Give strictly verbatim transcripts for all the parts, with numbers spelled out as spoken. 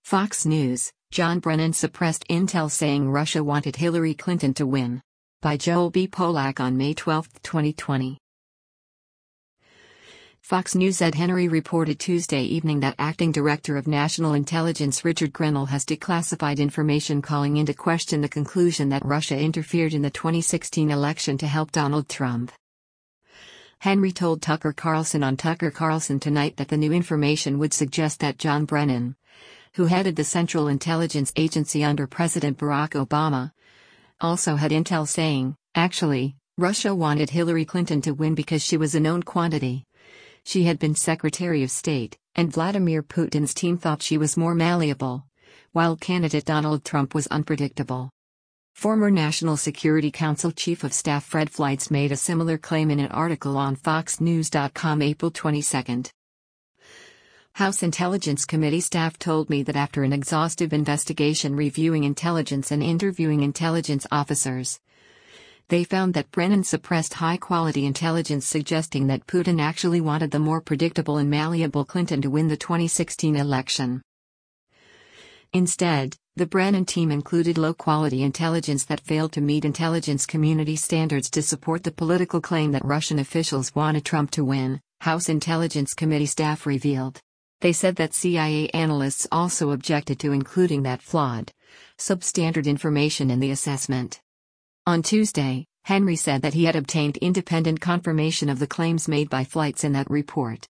Fox News, John Brennan suppressed intel saying Russia wanted Hillary Clinton to win. By Joel B. Polak on May twelfth, twenty twenty. Fox News' Ed Henry reported Tuesday evening that Acting Director of National Intelligence Richard Grenell has declassified information calling into question the conclusion that Russia interfered in the twenty sixteen election to help Donald Trump. Henry told Tucker Carlson on Tucker Carlson Tonight that the new information would suggest that John Brennan, who headed the Central Intelligence Agency under President Barack Obama, also had intel saying, actually, Russia wanted Hillary Clinton to win because she was a known quantity. She had been Secretary of State, and Vladimir Putin's team thought she was more malleable, while candidate Donald Trump was unpredictable. Former National Security Council Chief of Staff Fred Fleitz made a similar claim in an article on fox news dot com April twenty-second. House Intelligence Committee staff told me that after an exhaustive investigation reviewing intelligence and interviewing intelligence officers, they found that Brennan suppressed high-quality intelligence suggesting that Putin actually wanted the more predictable and malleable Clinton to win the twenty sixteen election. Instead, the Brennan team included low-quality intelligence that failed to meet intelligence community standards to support the political claim that Russian officials wanted Trump to win, House Intelligence Committee staff revealed. They said that C I A analysts also objected to including that flawed, substandard information in the assessment. On Tuesday, Henry said that he had obtained independent confirmation of the claims made by Fleitz in that report.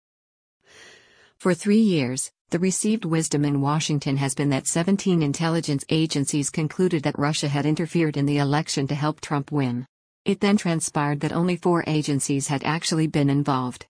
For three years, the received wisdom in Washington has been that seventeen intelligence agencies concluded that Russia had interfered in the election to help Trump win. It then transpired that only four agencies had actually been involved.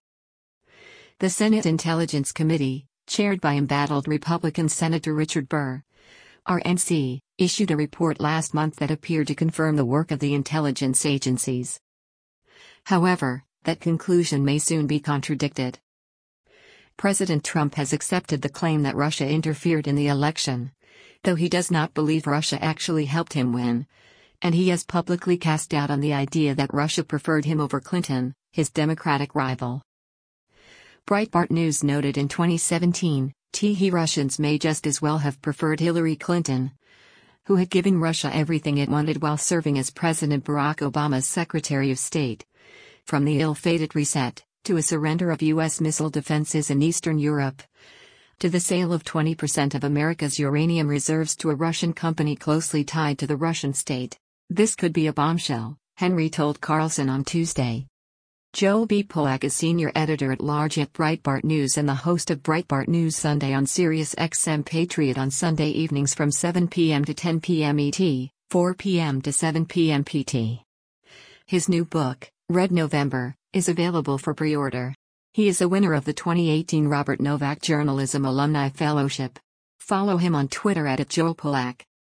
The Senate Intelligence Committee, chaired by embattled Republican Senator Richard Burr, R N C, issued a report last month that appeared to confirm the work of the intelligence agencies. However, that conclusion may soon be contradicted. President Trump has accepted the claim that Russia interfered in the election, though he does not believe Russia actually helped him win, and he has publicly cast doubt on the idea that Russia preferred him over Clinton, his Democratic rival. Breitbart News noted in twenty seventeen, T Russians may just as well have preferred Hillary Clinton, who had given Russia everything it wanted while serving as President Barack Obama's Secretary of State, from the ill-fated reset, to a surrender of U S missile defenses in Eastern Europe, to the sale of twenty percent of America's uranium reserves to a Russian company closely tied to the Russian state. This could be a bombshell, Henry told Carlson on Tuesday. Joel B. Polak is senior editor-at-large at Breitbart News and the host of Breitbart News Sunday on Sirius X M Patriot on Sunday evenings from seven p m to ten p m E T, four p m to seven p m P T. His new book, Red November, is available for pre-order. He is a winner of the twenty eighteen Robert Novak Journalism Alumni Fellowship. Follow him on Twitter at Joel Polak.